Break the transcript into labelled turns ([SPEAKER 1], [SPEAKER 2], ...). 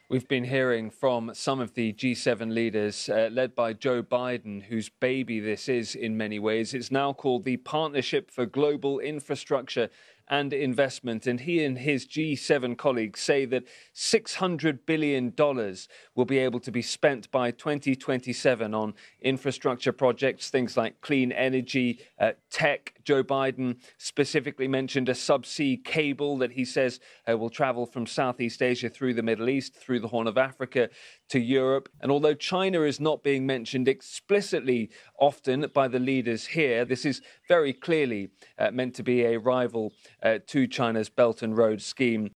[SPEAKER 1] We've been hearing from some of the G7 leaders, led by Joe Biden, whose baby this is in many ways. It's now called the Partnership for Global Infrastructure and Investment. And he and his G7 colleagues say that $600 billion will be able to be spent by 2027 on infrastructure projects, things like clean energy, tech. Joe Biden specifically mentioned a subsea cable that he says will travel from Southeast Asia through the Middle East, through the Horn of Africa to Europe. And although China is not being mentioned explicitly often by the leaders here, this is very clearly meant to be a rival to China's Belt and Road scheme.